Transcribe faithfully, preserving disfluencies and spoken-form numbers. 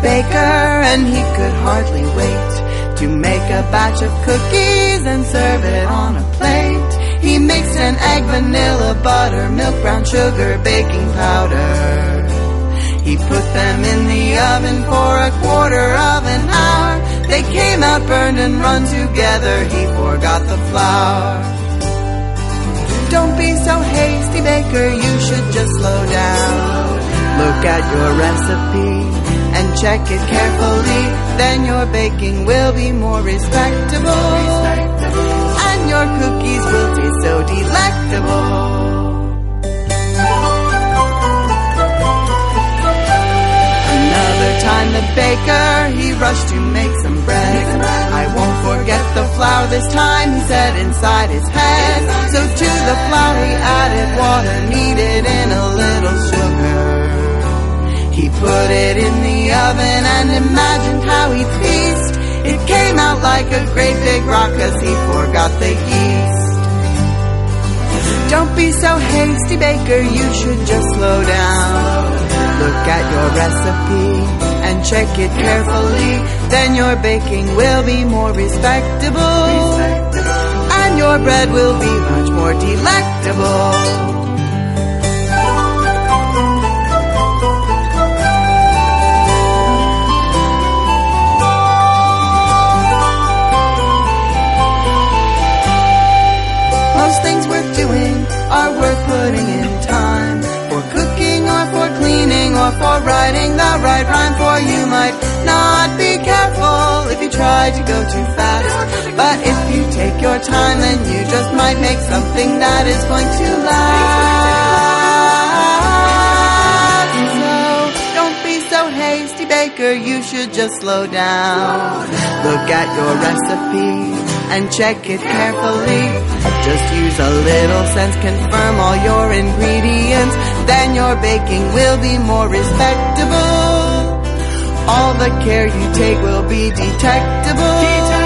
baker, and he could hardly wait to make a batch of cookies and serve it on a plate. He mixed an egg, vanilla, butter, milk, brown sugar, baking powder. He put them in the oven for a quarter of an hour. They came out burned and run together. He forgot the flour. Don't be so hasty, baker, you should just slow down. Look at your recipe and check it carefully. Then your baking will be more respectable, and your cookies will taste so delectable. Another time the baker, he rushed to make some bread. I won't forget the flour this time, he said inside his head. So to the flour he added water, kneaded in a little sugar. He put it in the oven and imagined how he'd feast. It came out like a great big rock, 'cause he forgot the yeast. Don't be so hasty, baker, you should just slow down. Look at your recipe and check it carefully. Then your baking will be more respectable, and your bread will be much more delectable. Most things worth doing are worth putting in time, for cooking or for cleaning or for writing the right rhyme. For you might not be careful if you try to go too fast, but if you take your time, then you just might make something that is going to last. So don't be so hasty, baker, you should just slow down. Look at your recipe and check it carefully. Just use a little sense, confirm all your ingredients. Then your baking will be more respectable. All the care you take will be detectable.